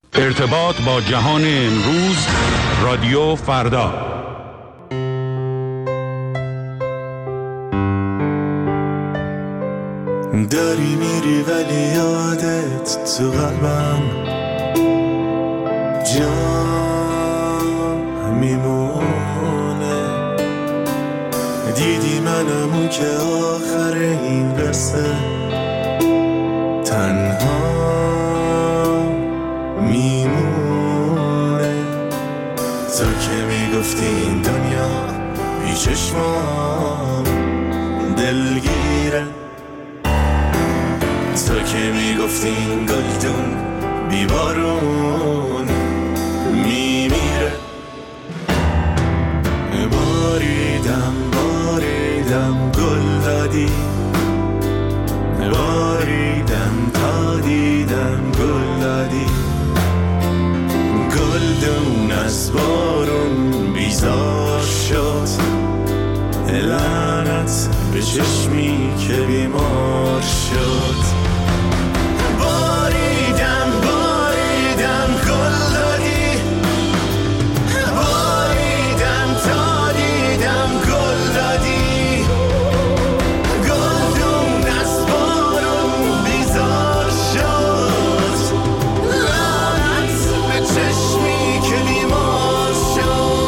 ارتباط با جهان امروز، رادیو فردا. داری میری ولی یادت تو قلبم جا میمونه. دیدی منمو که آخر این قصه تنها میمونه. تو که میگفتی این دنیا بی چشمام دلگیره، تو که میگفتی این گلدون بی بارون میمیره. باریدم گل دادی، باریدم تا دیدم گل دادی. گلدون از بارون بیزار شد، لعنت به چشمی که بیمار شد. باریدم گل دادی، باریدم تا دیدم گل دادی. گلدون از بارون بیزار شد، لعنت به چشمی که بیمار شد.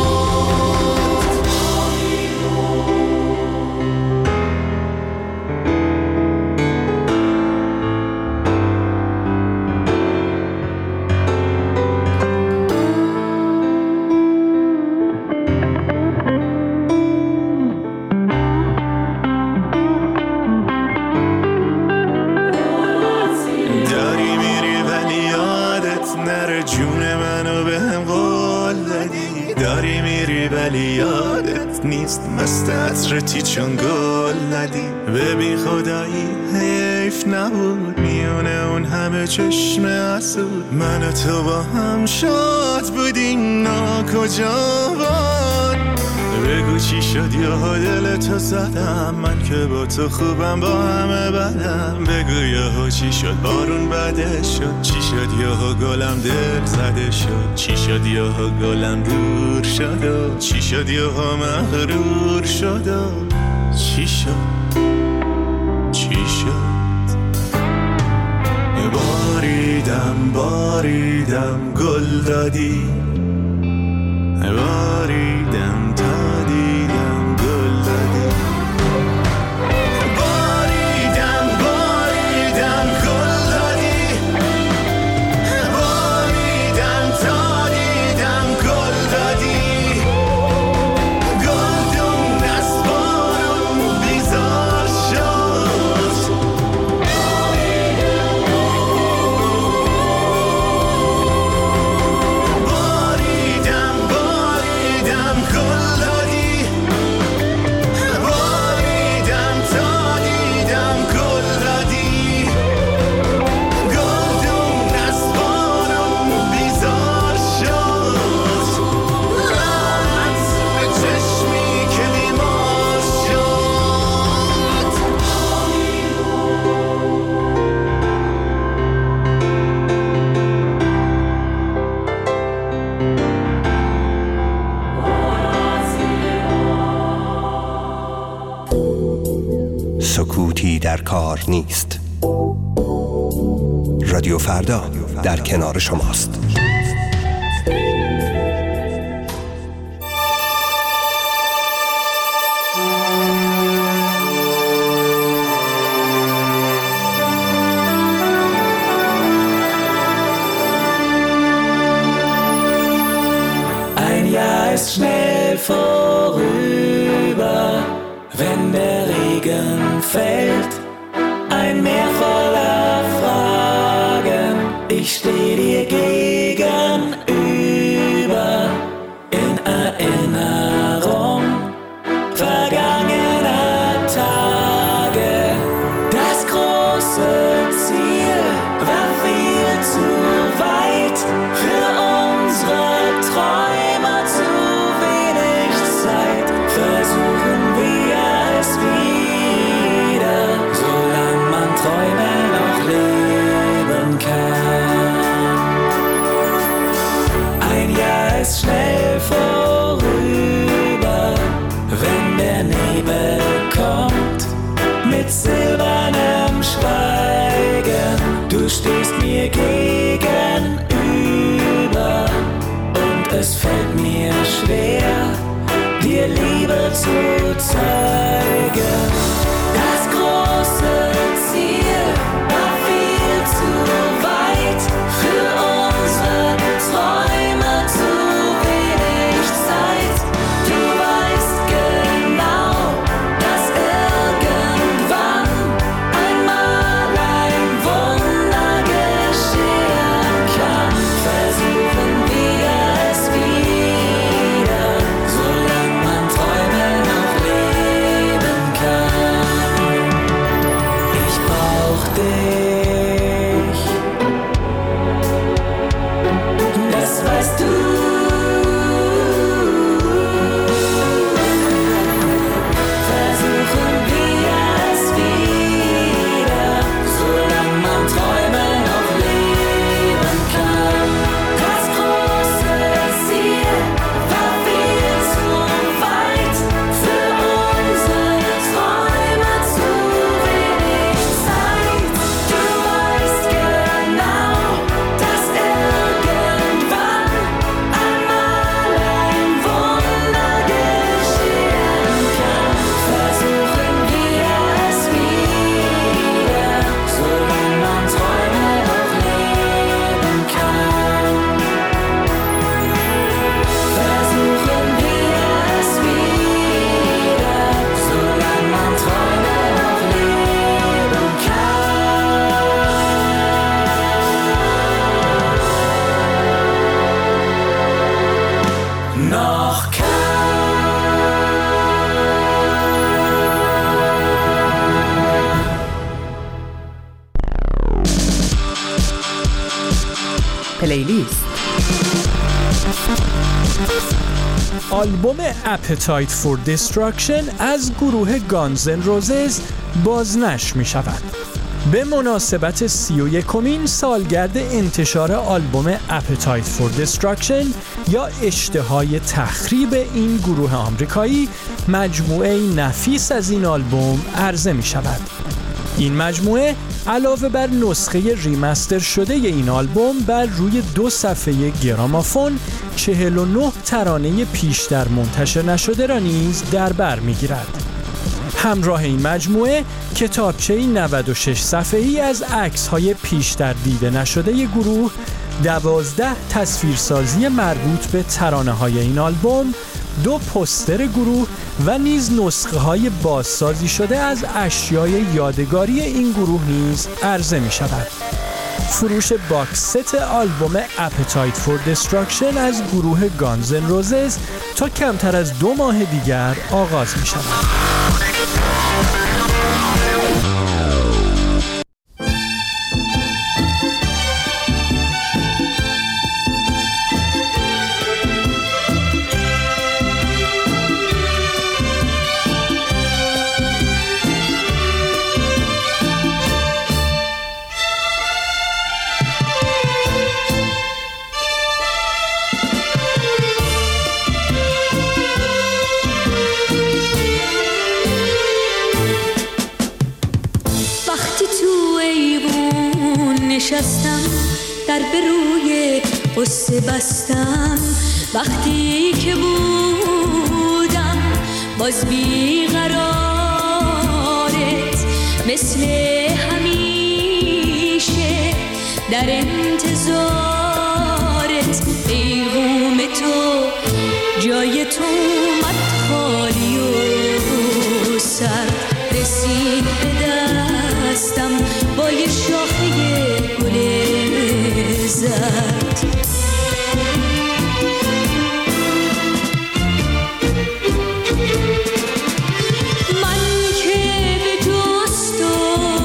داری میری ولی یادت نره، جون منو به هم قول دادی. داری میری ولی یادت نیست مست عطرتی چون گل ندی. ببین خدایی حیف نبود میونه اون همه چشم حسود، من و تو با هم شاد بودیم ناکجا بود. بگو چی شد یا دل تو زدم، من که با تو خوبم با همه بدم. بگو یا چی شد بارون بده شد، چی شد یا گلم دل زده شد، چی شد یا گلم دور شد و چی شد یا مغرور شد و چی شد. باریدم گل دادی، باریدم تا دیدم گل دادی. باریدم گل دادی، باریدم تا دیدم گل دادی. گلدون از بارون بیزار شد، سکوتی در کار نیست. رادیو فردا در کنار شماست. Ein Jahr ist schnell vorüber, wenn der Regen fällt, ein Meer voller Fragen, ich steh dir gegenüber, in Erinnerung vergangener Tage. Das große Ziel war viel zu weit, für unsere Träume zu wenig Zeit. Versuchen wir es wieder, solange man Träume noch leben kann. mir gegenüber und es fällt mir schwer, dir Liebe zu zeigen. Das große Ziel war viel zu weit, für unsere Träume zu wenig Zeit. Du weißt genau, dass irgendwann einmal ein Wunder geschehen kann. Versuchen wir es wieder, solange man Träume noch leben kann. Ich brauch dich, das weißt du. Versuchen wir es wieder, solange man Träume noch leben kann. Das große Ziel war viel zu weit, für unsere Träume zu wenig Zeit. Du weißt genau, dass irgendwann einmal ein Wunder geschehen kann. Versuchen wir es wieder, solange man Träume noch leben kann. Versuchen wir es wieder, solange man Träume noch leben kann. Noch kann. پلیلیست. آلبوم Appetite for Destruction از گروه گانز ان روزز بازنشر می شود. به مناسبت 31مین سالگرد انتشار آلبوم Appetite for Destruction یا اشتهای تخریب این گروه آمریکایی، مجموعه نفیس از این آلبوم عرضه می شود. این مجموعه علاوه بر نسخه ریمستر شده این آلبوم بر روی 2 صفحه گرامافون 49 ترانه پیشتر منتشر نشده را نیز در بر می‌گیرد. همراه این مجموعه کتابچه‌ای 96 صفحه‌ای از عکس‌های پیشتر دیده نشده گروه، 12 تصویرسازی مربوط به ترانه‌های این آلبوم، 2 پوستر گروه و نیز نسخه‌های بازسازی شده از اشیای یادگاری این گروه نیز عرضه می‌شود. فروش باکس ست آلبوم Appetite for Destruction از گروه گانز ان روزز تا کمتر از 2 ماه دیگر آغاز می‌شود. نشستم در به روی قصه بستم، وقتی که بودم باز بیقرارت، مثل همیشه در انتظارت، پیغام تو جای تو اومد خالی و سر رسید به دستم با یه شاخه گل زرد. من که به دوست و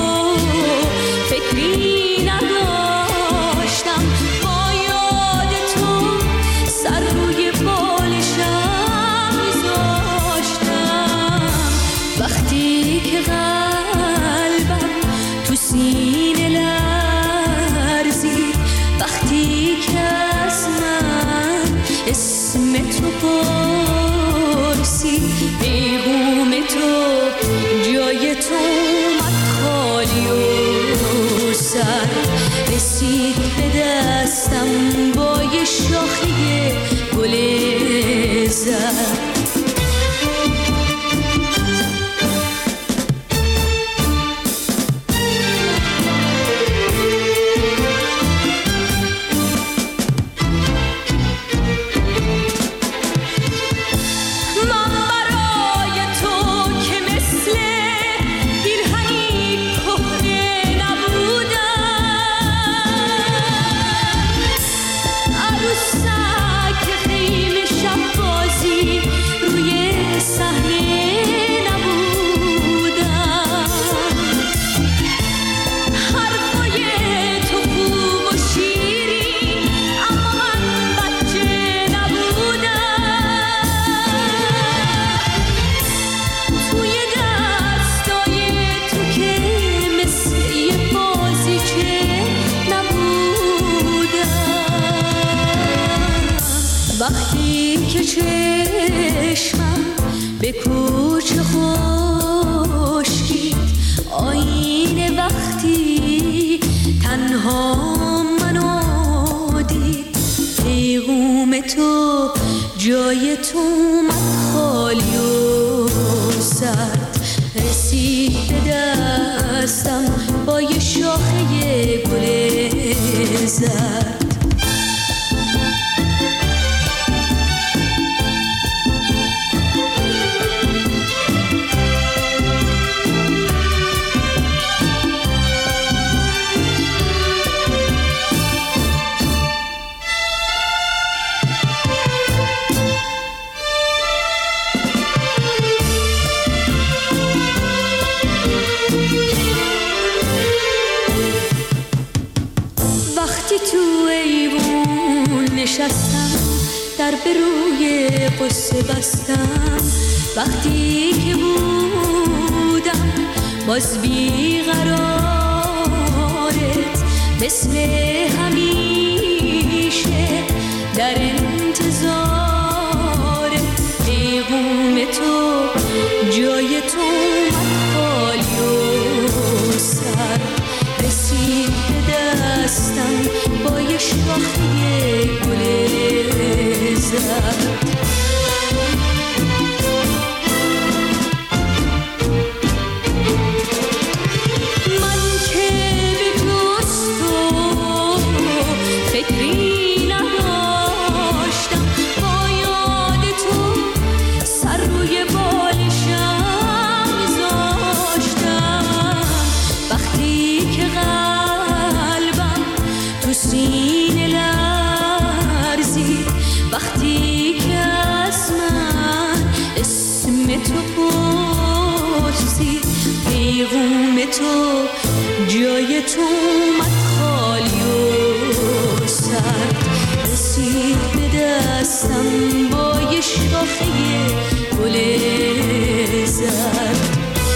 فکری نداشتم، با یاد تو سر روی بالشم میذاشتم، وقتی که قلبم تو سینه لرزید، وقتی که از من اسم تو پرسی، پیغام تو جای تو اومد خالی و سر رسید دستم با یه شاخه گل زرد. وقتی که چشمم به کوچه خشکید آینه، وقتی تنها منو دید، پیغام تو جای تو اومد خالی و سرد، رسید به دستم با یه شاخه گل زرد. تو ایوون نشستم، در به روی قصه بستم، وقتی که بودم باز بیقرارت، مثل همیشه در انتظارت، پیغام تو جای تو اومد خالی و سر، رسید به دستم با یه شاخه گل زرد. من که به دوست و فکری نداشتم، با یاد تو سر روی بالشم میذاشتم، وقتی که قلبم تو سینه لرزید، وقتی که از من اسم تو پرسید، پیغام تو جای تو اومد خالی و سرد، رسید به دستم با یه شاخه گل زرد.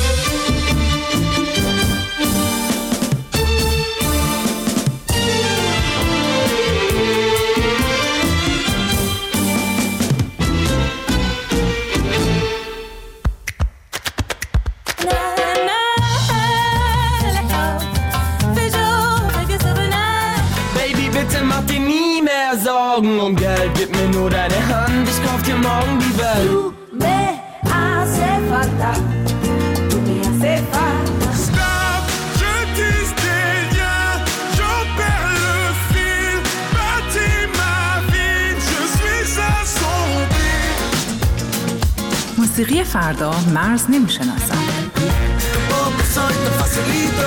Und Geld, gib mir nur deine Hand, ich kauf dir morgen die Welt. Tu me hace falta, tu me hace falta. Stop, je tisse des liens, j'en perds le fil, bâtis ma vie, je suis assombri. موسیقی فردا مرز نمیشناسد. Soy tan facilito.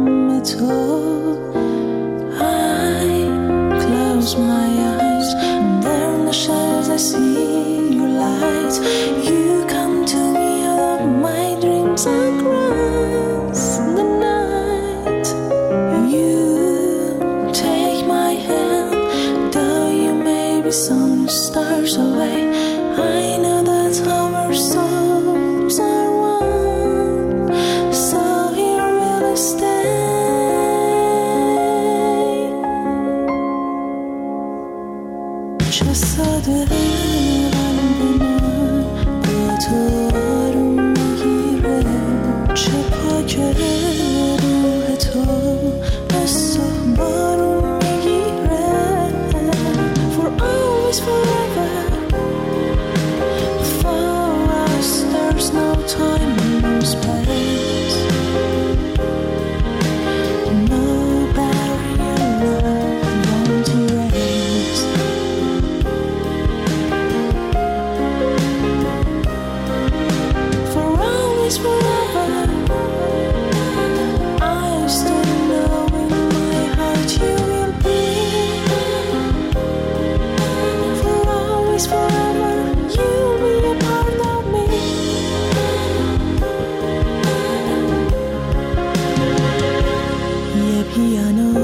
My eyes see your light. You come to me out of my dreams across the night. You take my hand, though you may be some stars away. I know that our souls are one, so here we'll stay. جسد قلب من با تو آروم میگیره، چه پاکه روح تو از تو بارون میگیره. For always forever, for us there's no time and no space, no barrier love won't erase. For always forever, I still know in my heart you will be. For always forever, you'll be a part of me. یه پیانو،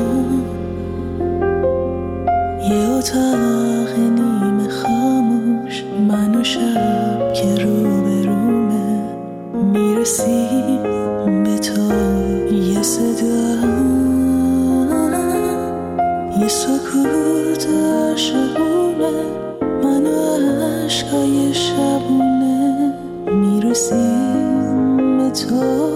یه اتاق نیمه خاموش، من و شب که روبرومه، میرسی به تو. یه صدا، یه سکوت عاشقونه، من و عشقای شبونه، میرسیم به تو.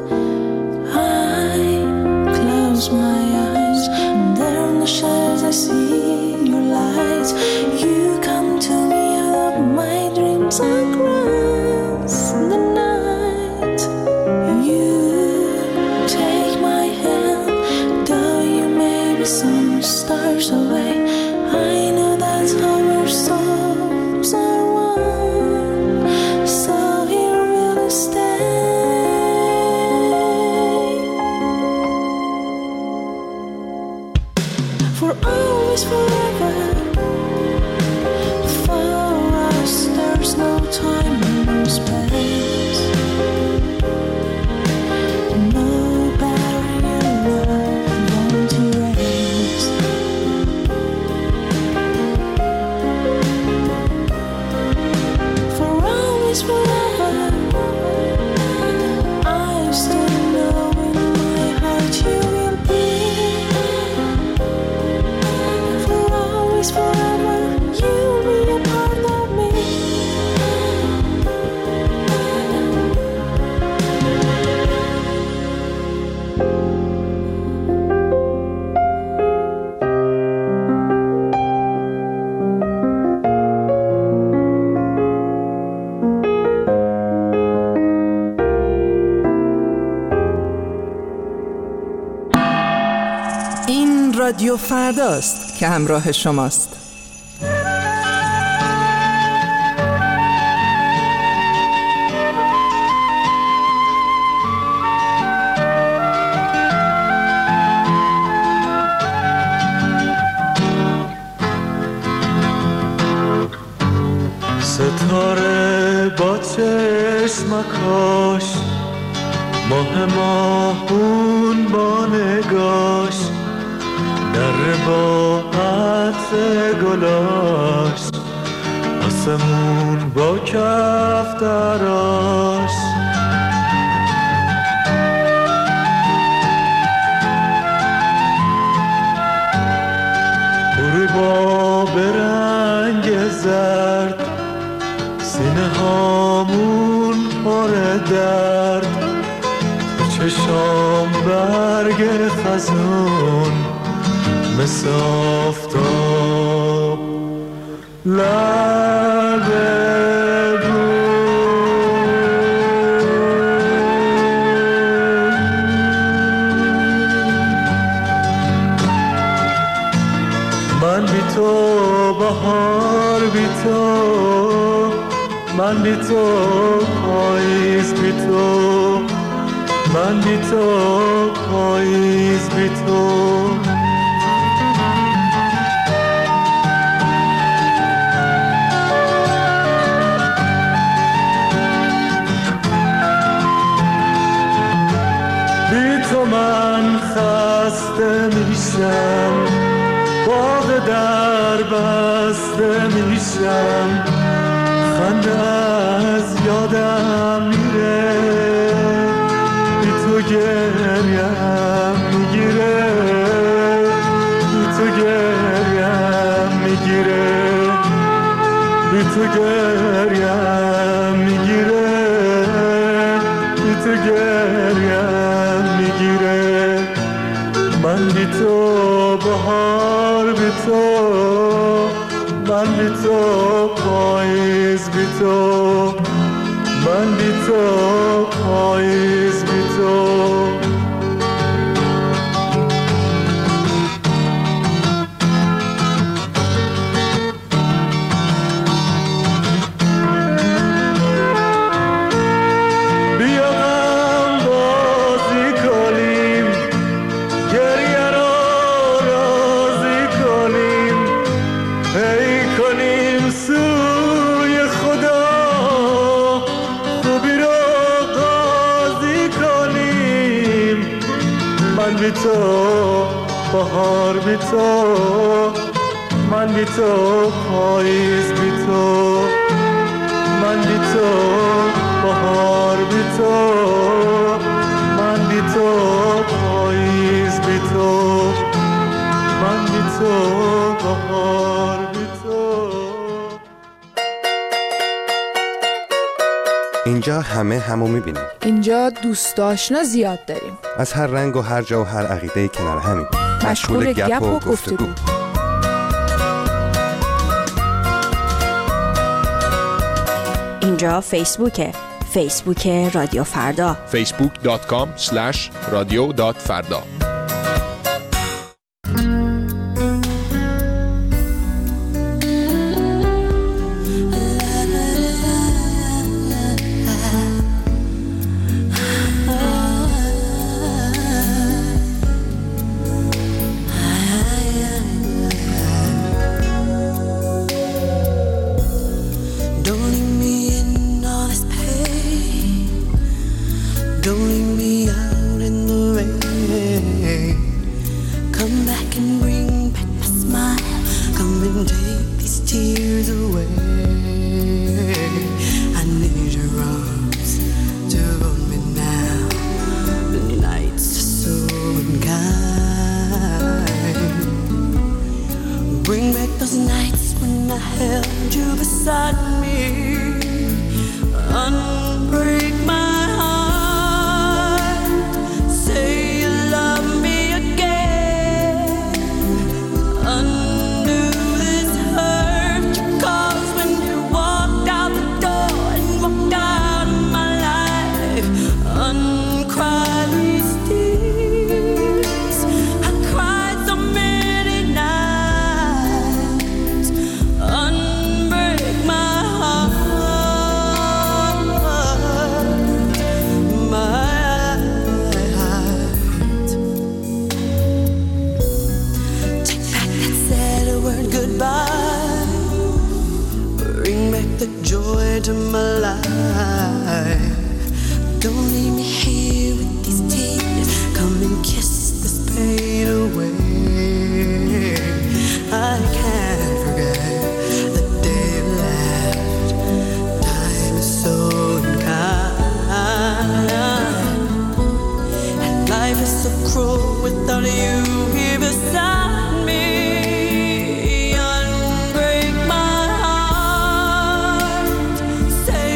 I close my eyes, and there in the shadows I see your light. You come to me out of my dreams across the night. You take my hand, though you may be some stars away. I know that our souls are one, so here we'll stay. For always forever, for us there's no time and no space, no barrier love won't erase. For always forever, I still know in my heart you will be. For always forever, you'll be a part of me. این رادیو فرداست که همراه شماست. ستاره با چشمکاش، ماه ماهون با نگاش، در با عطر گلاش، آسمون با کفتراش. غروبا به رنگ زرد، سینه هامون پر درد، چشام برگ خزون مثل آفتاب لب من بی تو بهار، بی تو من، بی تو پاییز، بی تو من، بی تو پاییز، بی تو خسته میشم، خنده از یادم میره، بی تو گریم میگیره، بی تو گریم میگیره، بی تو گریم میگیره، بی تو گریم میگیره. من بی تو بهار، بی تو من، بی تو پاییز، بی تو من، بی تو پاییز، بی تو. بی تو بهار، بی تو من، بی تو پاییز، بی تو من، بی تو بهار، بی تو من، بی تو پاییز، بی تو من، بی تو بهار، بی تو. اینجا همو میبینیم. اینجا دوست آشنا زیاد داریم. از هر رنگ و هر جا و هر عقیده کنار همیم. مشغول گپ و گفتگو. اینجا فیسبوک رادیو فردا. facebook.com/radio.farda. Say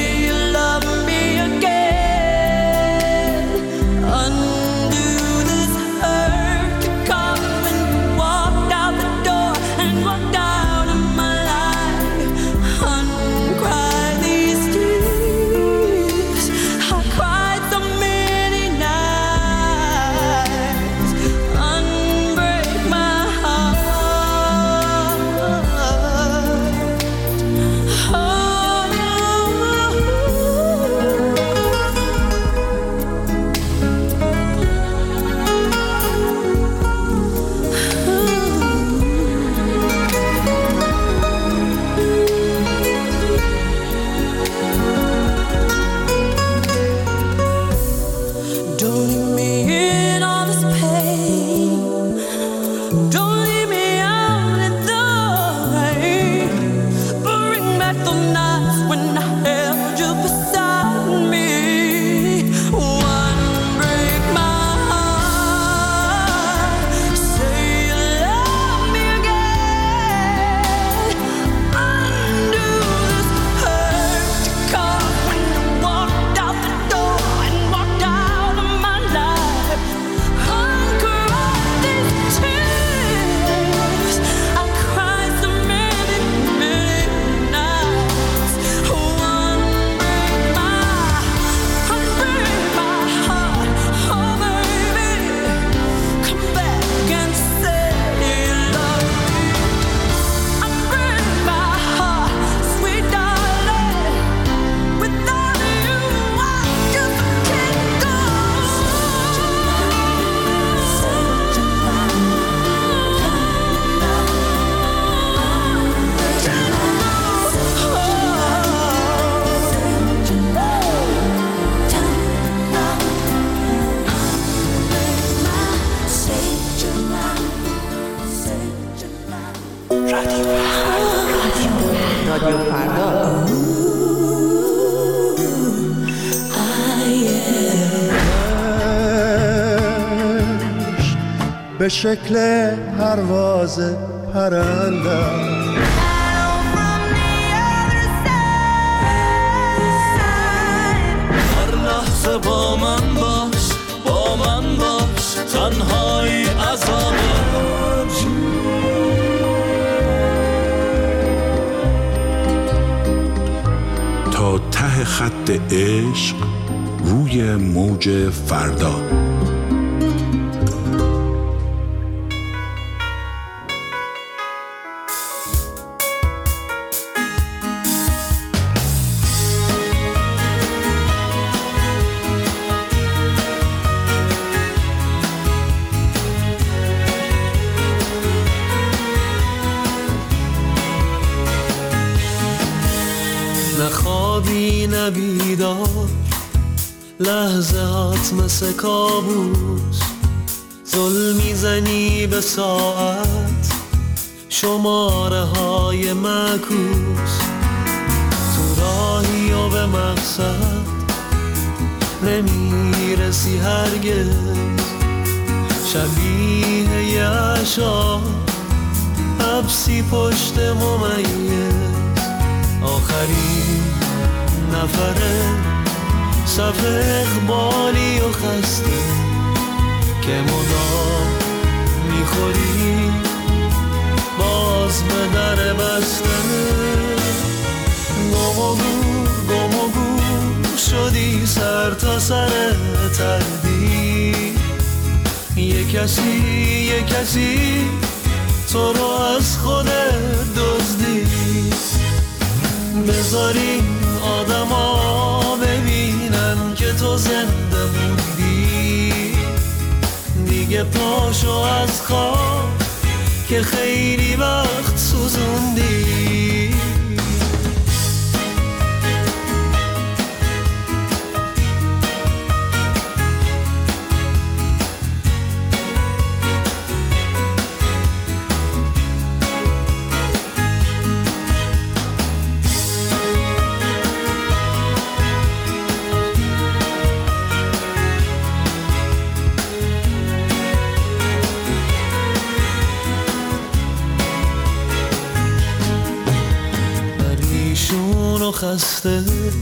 رادیو فردا. به شکل پرواز پرنده با من باش تنهایی عذابه تا ته خط عشق روی موج فردا. نخوابی نبیدار لحظات مثل کابوس ظلم میزنی به ساعت شماره های معکوس تو راهی و به مقصد نمیرسی هرگز شبیه یه عشا حبسی پشت ممیز آخرین نفره صف اقبالی و خسته که مدام میخوری باز به در بسته گم و گور شدی سر تا سر تردید یه کسی تو رو از خودت دزدید بذاری آدم ها ببینن که تو زنده موندی دیگه پاشو از خواب که خیلی وقت سوزوندی خسته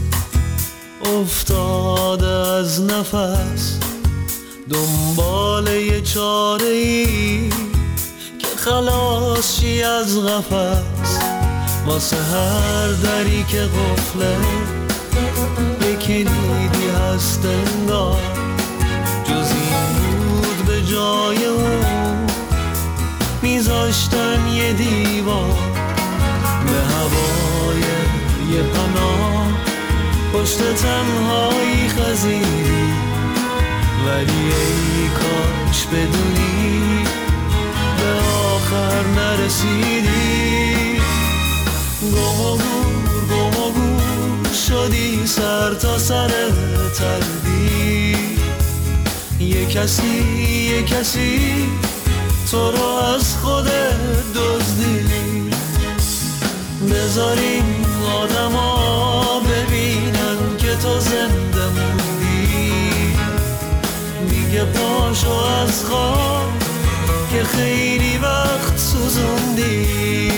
افتاده از نفس دنبال یه چاره‌ای که خلاص شی از قفس واسه هر دری که قفله به کلیدی هست انگار جز این بود به جای اون میذاشتن یه دیوار به هوای یه پناه پشت تنهایی خزیدی ولی ای کاش بدونی به آخر نرسیدی گم و گور شدی سر تا سر تردی یه کسی تو رو از خودت دزدی بذاریم آدم ها ببینن که تو زنده موندی دیگه پاشو از خواب که خیلی وقت سوزوندی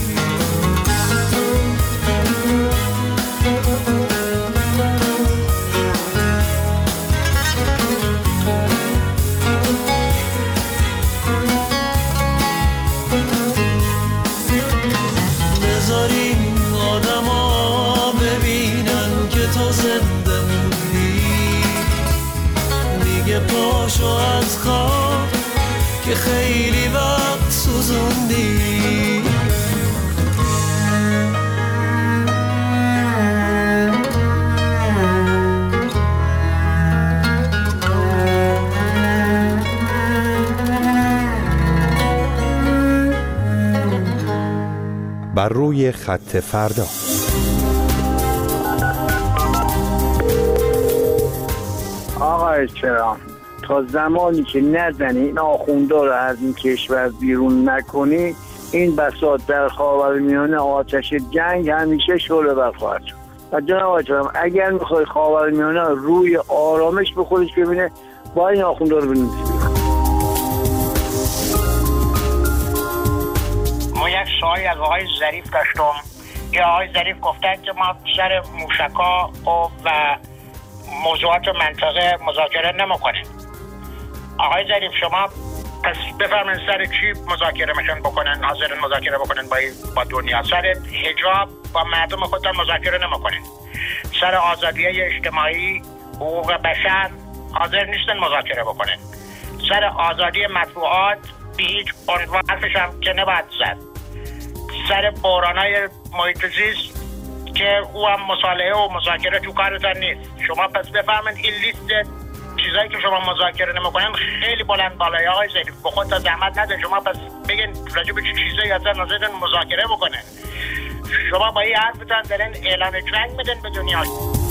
بذاریم آدم ها ببینن که تو زنده موندی دیگه پاشو از خواب که خیلی وقت سوزوندی بر روی خط فردا. آقای کرام تا زمانی که نزنی این آخونده رو از این کشور بیرون نکنی این بساط در خاورمیانه آتش جنگ همیشه شعله ور خواهد شد. و جناب آقای چرام اگر میخوای خاورمیانه روی آرامش به خودش ببینه با این آخونده رو بنویسید. ما یک سوالی از آقای ظریف داشتم. یا آقای ظریف گفتن که ما سر موشکا و موضوعات منطقه مذاکره نمیکنیم. آقای ظریف شما پس بفرمایید سر چی مذاکره میشن بکنن، حاضرن مذاکره بکنن با دنیا؟ سر حجاب با مردم خودتان مذاکره نمیکنین، سر آزادی اجتماعی حقوق بشر حاضر نیستن مذاکره بکنن، سر آزادی مطبوعات به هیچ عنوان حرفش هم که نباید زد، سر بحرانای محیط زیست که او هم مصالحه و مذاکره تو کارتان نیست. شما پس بفهمید این لیست چیزایی که شما مذاکره نمی‌کنین خیلی بلند بالای. آقای ظریف به خودت زحمت نده، شما پس بگین راجع به چه چیزایی اصلا نظرتون مذاکره بکنه. شما با این حرفتان دارین اعلان جنگ میدین به دنیا.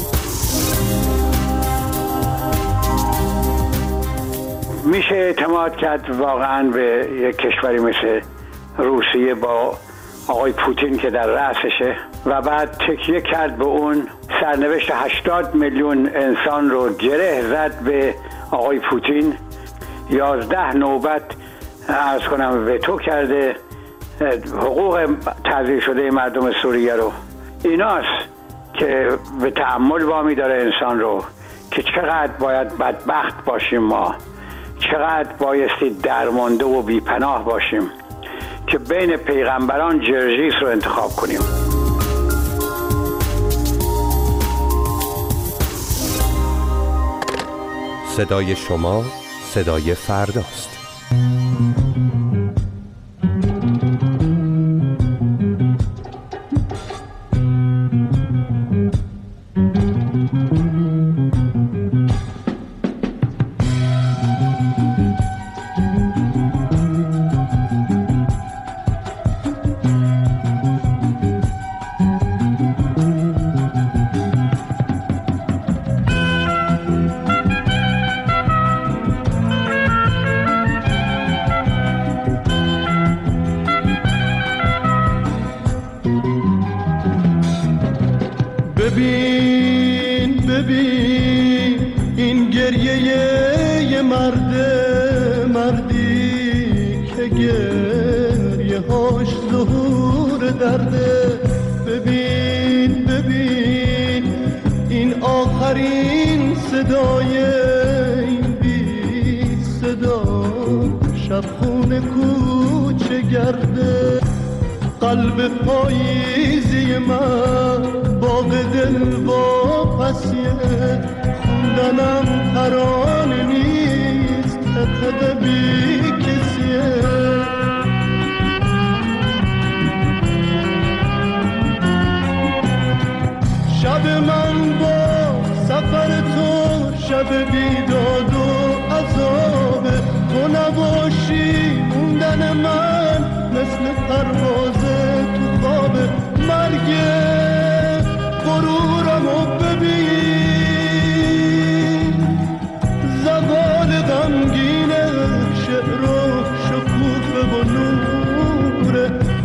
میشه اعتماد کرد واقعا به یک کشوری مثل روسیه با آقای پوتین که در رأسشه و بعد تکیه کرد به اون، سرنوشت 80 میلیون انسان رو گره زد به آقای پوتین، 11 نوبت عرض کنم وتو کرده حقوق تعذیر شده مردم سوریه رو. ایناست که به تأمل وامی داره انسان رو که چقدر باید بدبخت باشیم ما، چقدر بایستی درمانده و بیپناه باشیم که بین پیغمبران جرجیس رو انتخاب کنیم. صدای شما صدای فرداست. ببین این گریه یه مردی که گریه هاش ظهور درده. ببین این آخرین صدای این بی صدا شبخونه کوچه گرده. قلب پاییزی من باغ دل واپسیه، خوندنم ترانه نیست تقده بی کسیه. شب من با سفر تو شب بیداد و عذابه، تو نباشی موندن من مثل پرواز تو خواب. مرگ غرورمو ببین، زوال غمگین شعر و شکوفه و نوره.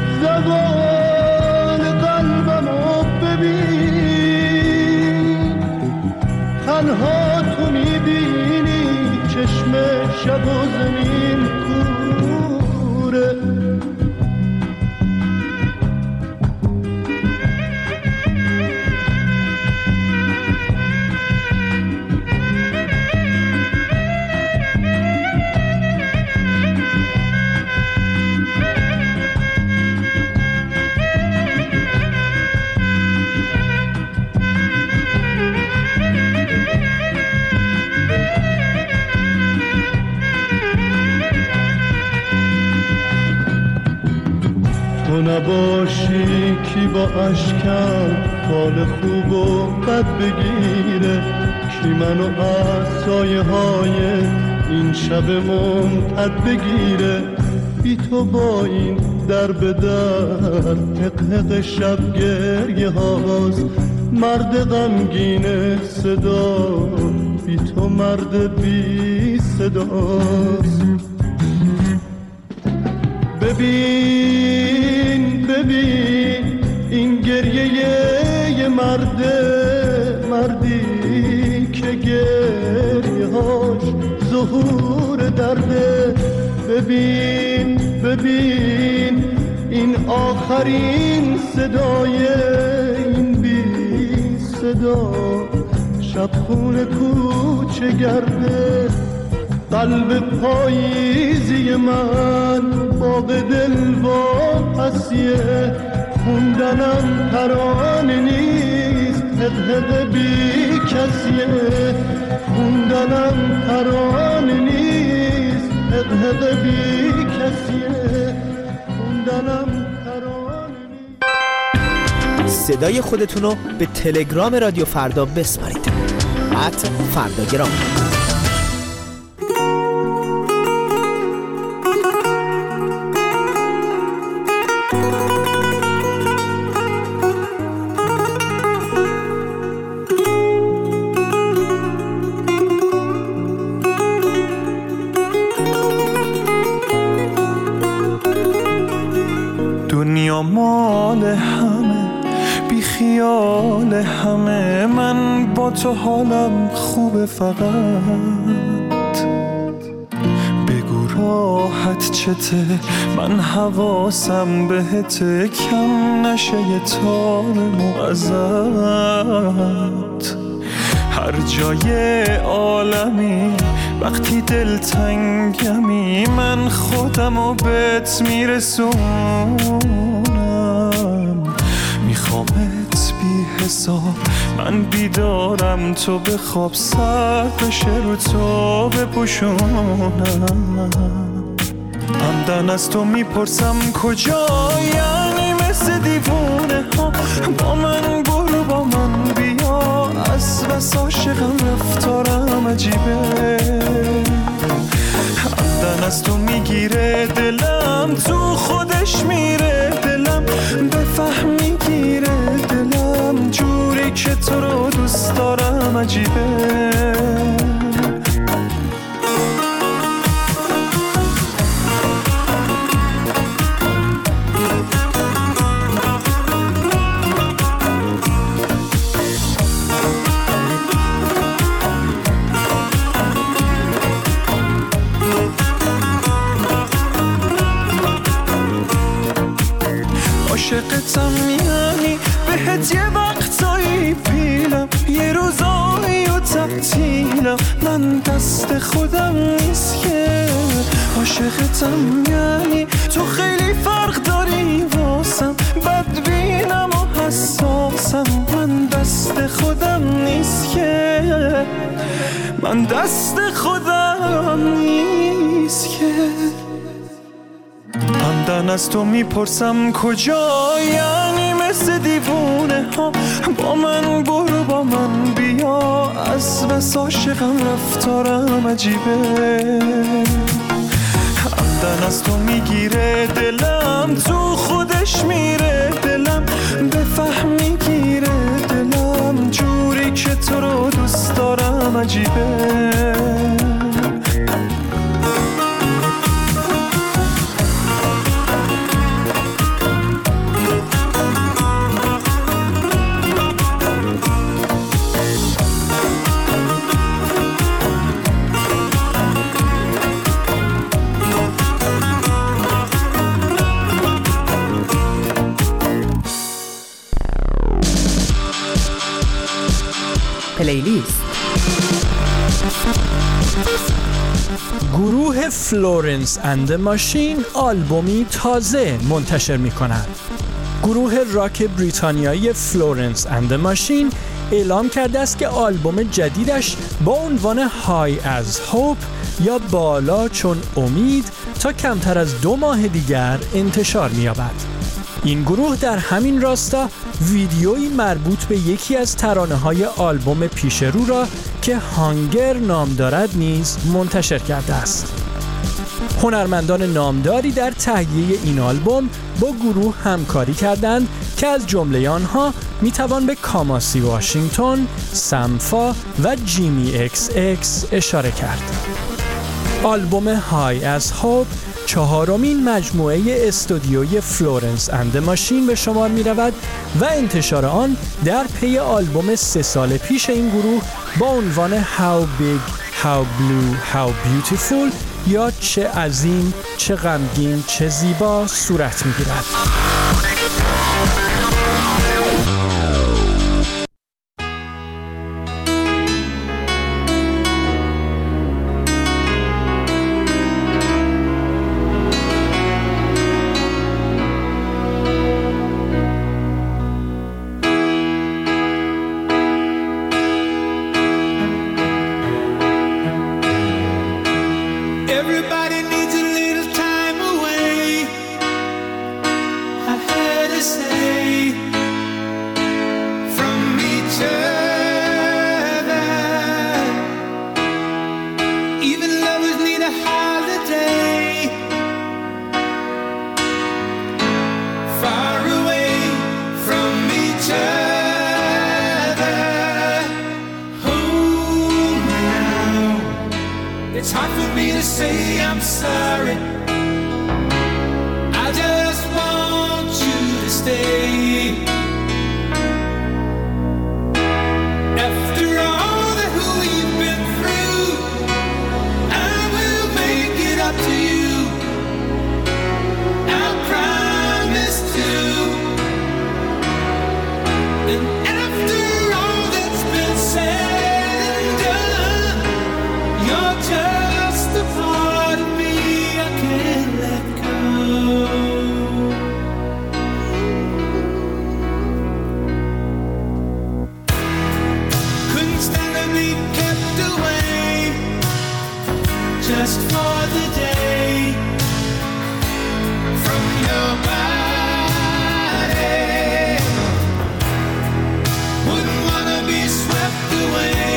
زوال قلبمو ببین، تنها تو میبینی چشم شب و زمین کوره. تو نباشی کی با اشکم حال خوب و بد بگیره، کی منو از سایه های این شب ممتد بگیره. بی تو با این در به در حق شب گریه هاست، مرد غمگین صدا بی تو مرد بی صداست. ببین ببین این گریه یه مردی که گریه هاش ظهور درده. ببین ببین این آخرین صدای این بی صدا شب خونه کوچه گرده. قلب پاییزی من باغ دل با پسیه، خوندنم ترانه نیست حق بی کسیه، خوندنم ترانه نیست حق بی کسیه، خوندنم ترانه نیست. صدای خودتونو به تلگرام رادیو فردا بسپارید @فرداگرام. دنیا مال همه بی خیال همه، من با تو حالم خوبه فقط بگو راحت چته، من حواسم بهته کم نشه یه تار ازت. هر جای عالمی وقتی دل تنگمی من خودمو بهت میرسونم، میخوامت بی حساب، من بیدارم تو بخواب، سر بشه رو تو بپوشونم. همدن از تو میپرسم کجا، یعنی مثل دیوونه ها با من برو با من بیا، از بس عاشقم رفتارم عجیبه. همدن از تو میگیره دلم، تو خودش میره دلم، بفهم میگیره دلم، جوری که تو رو دوست دارم عجیبه. عاشقتم یعنی بهت یه وقتایی پیلم، یه روزایی و تعطیلم، من دست خودم نیست که. عاشقتم یعنی تو خیلی فرق داری واسم، بدبینم و حساسم، من دست خودم نیست که، من دست خودم نیست که. همدن از تو میپرسم کجا، یعنی مثل دیوونه ها با من برو با من بیا، از بس عاشقم رفتارم عجیبه. همدن از تو میگیره دلم، تو خودش میره دلم، بفهم میگیره دلم، جوری که تو رو دوست دارم عجیبه. پلیلیست. گروه فلورنس اند ماشین آلبومی تازه منتشر می کند. گروه راک بریتانیایی فلورنس اند ماشین اعلام کرده است که آلبوم جدیدش با عنوان های از هوپ یا بالا چون امید تا کمتر از 2 ماه دیگر انتشار می یابد. این گروه در همین راستا ویدیویی مربوط به یکی از ترانه‌های آلبوم پیش رو را که هانگر نام دارد نیز منتشر کرده است. هنرمندان نامداری در تهیه این آلبوم با گروه همکاری کردند که از جمله آنها میتوان به کاماسی واشنگتن، سمفا و جیمی اکس اکس اشاره کرد. آلبوم های از هوپ 4مین مجموعه استودیوی فلورنس اند ماشین به شمار می رود و انتشار آن در پی آلبوم 3 سال پیش این گروه با عنوان How Big, How Blue, How Beautiful یا چه عظیم، چه غمگین، چه زیبا صورت می گیرد. It's hard for me to say I'm sorry. I just want you to stay. After all that we've been through, I will make it up to you. I promise to. And after all that's been said and done, you're just a part of me I can't let go. Couldn't stand to be kept away just for the day from your body. Wouldn't wanna be swept away,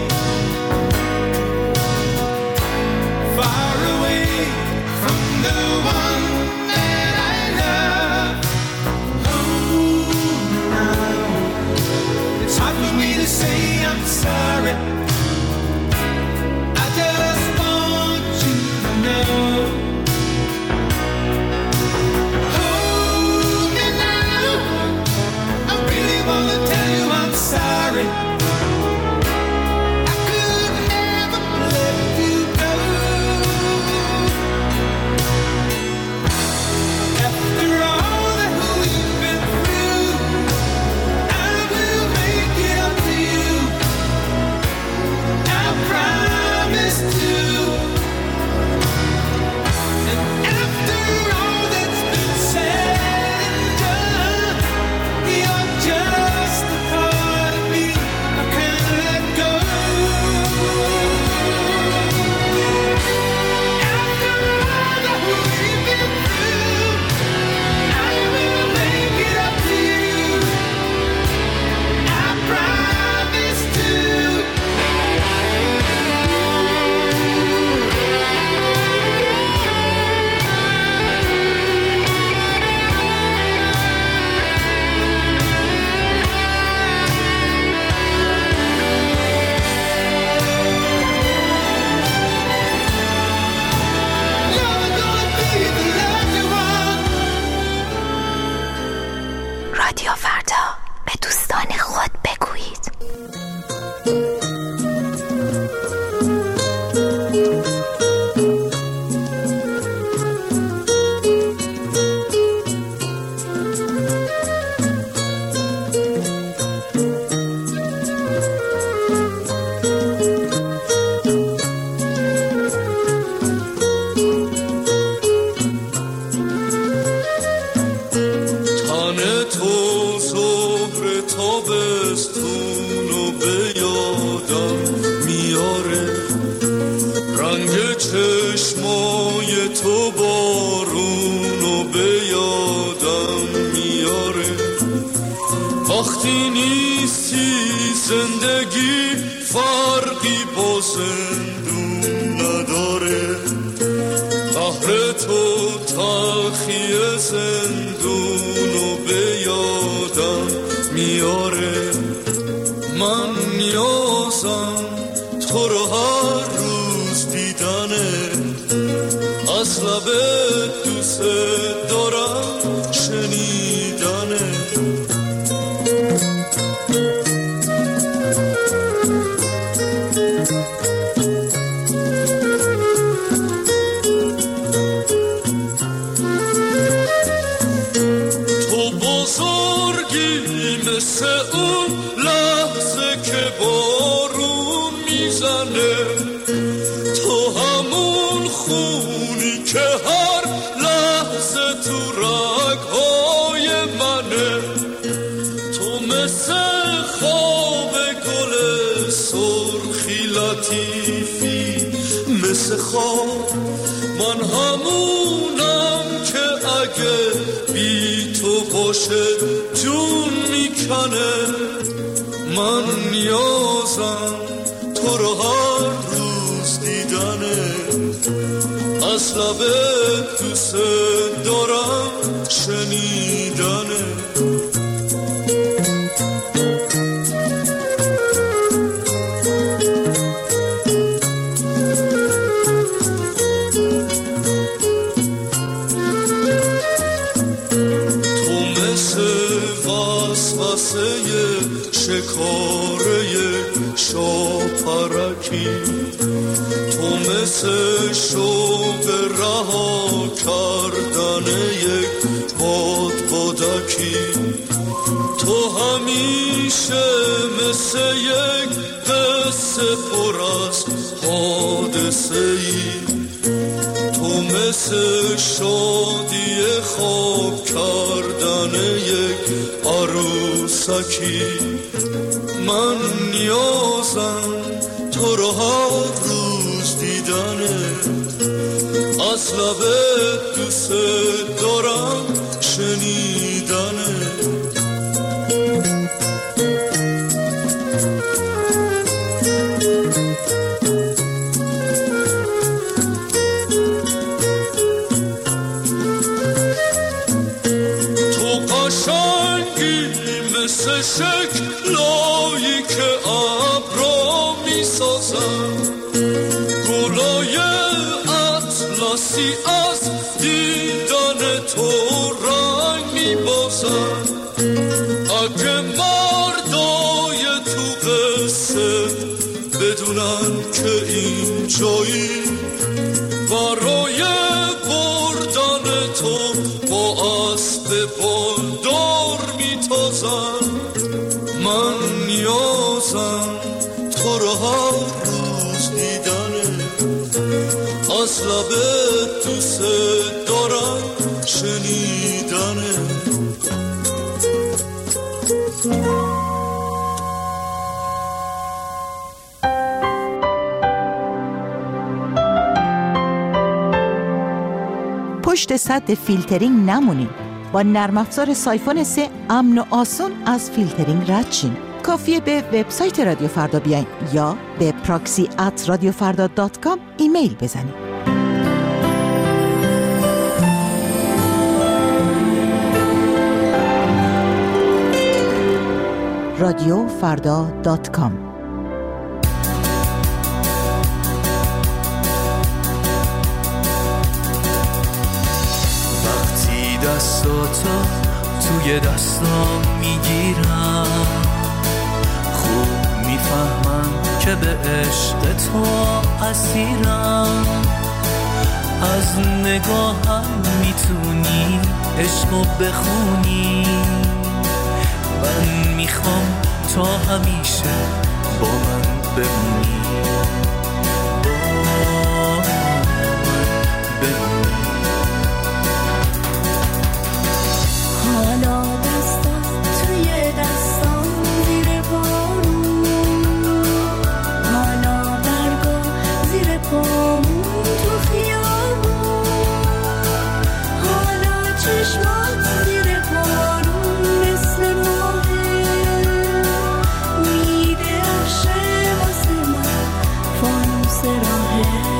far away from the one that I love. Oh, now it's hard for me to say I'm sorry. I just want you to know. Hold me now, I really wanna tell you I'm sorry. I could never let you go. After all that we've been through, I will make it up to you. I promise to. And after all that's been said and done, you're just a part of me I can't let go. After all that we've been through, I will make it up to you. I promise to. رادیو فردا، به دوستان خود بگویید. تن تو ظهر تابستون و به یادم میاره، رنگ چشمای تو بارون و به یادم میاره. وقتی نیستی زندگی فرقی با زندون نداره، قهر تو تلخی زندون و به یادم میاره. من نیازم تو رو هر روز دیدنه، از لب دوست دارم شنیدنه. تو بزرگی مثل اون لحظه که بارون میزنه، تو همون خونی که هر لحظه تو رگ‌های منه، تو مثل خواب گل سرخی لطیفی، مثل خواب من همونم که اگه بی تو باشه جون میکنه. من نیازم تو رو هر روز دیدنه، از لب دوست دارم شنیدنه. شکاره شاپرکی، تو مثل شوق رها کردن یک بادبادکی، تو همیشه مثل یک قصه پر از حادثه ای، تو مثل شادی خواب کردن یک عروسکی. من نیازم تو رو هر روز دیدنه، از لب دوست دارم شنیدنه. مثل شکلایی که ابرا میسازن، گلای اطلسی از دیدن تو رنگ میبازن. اگه مردای تو قصه بدونن که این جایی برای بردن تو با اسب بالدار میتازن، من نیازم تو رو هر روز دیدنه، از لب دوست دارم شنیدنه. پشت سد فیلترینگ نمونید. با نرم افزار سایفون 3 امن و آسون از فیلترینگ رد شین. کافیه به وبسایت رادیو فردا بیاین یا به proxy@radiofarda.com ایمیل بزنید. radiofarda.com. دستاتو توی دستام میگیرم، خوب میفهمم که به عشق تو اسیرم، از نگاهم میتونی عشقو بخونی، من میخوام تا همیشه با من بمونی، حالا دستات توی دستام زیر بارون، حالا برگا زیر پامون تو خیابون، حالا چشمات زیر بارون مثل ماهه، میده عرشه واسه من فانوس راهه.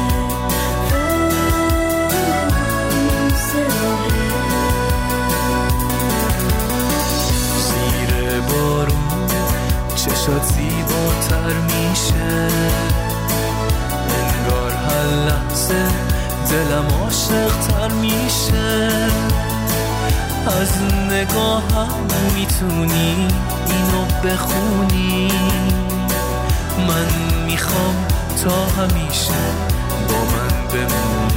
چشات زیباتر میشه، انگار هر لحظه دلم عاشق‌تر میشه از نگاهم. میتونی اینو بخونی؟ من میخوام تا همیشه با من بمونی.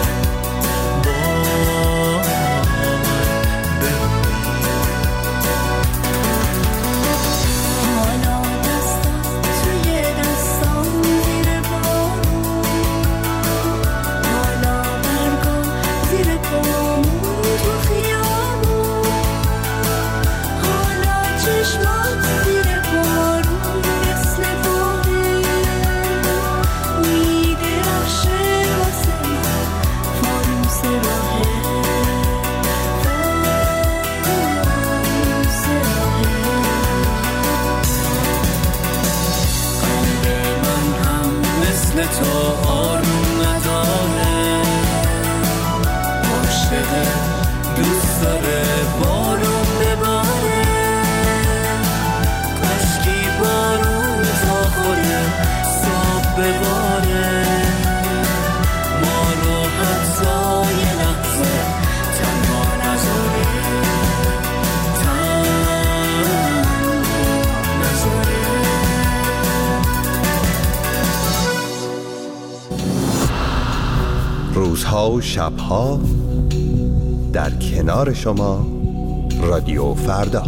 تو آروم نداره، عاشقه دوست داره بارون بباره. کاشکی بارون تا خوده صاحب بباره، ما رو حتی یه لحظه تنها نذاره، روزها و شبها در کنار شما رادیو فردا.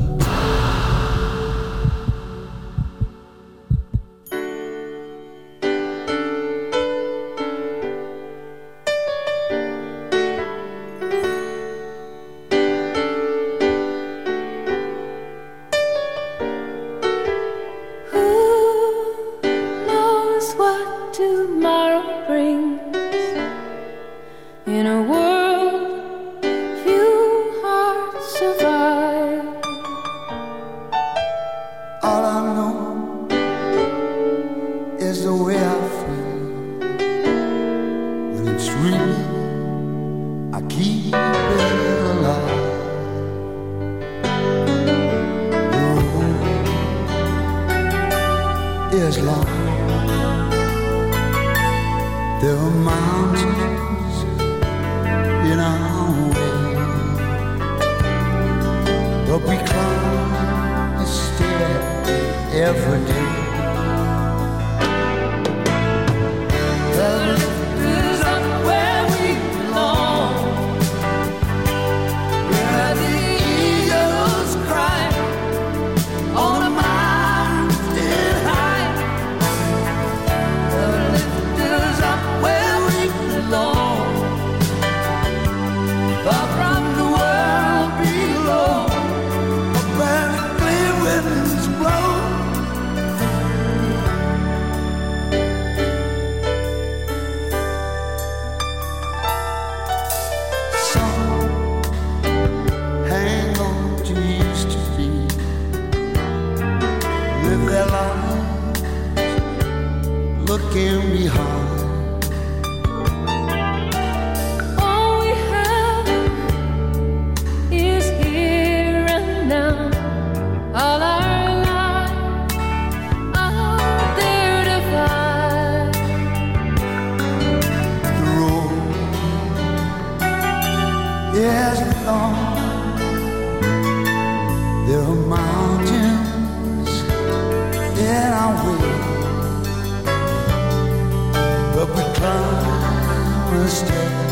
But we climb a step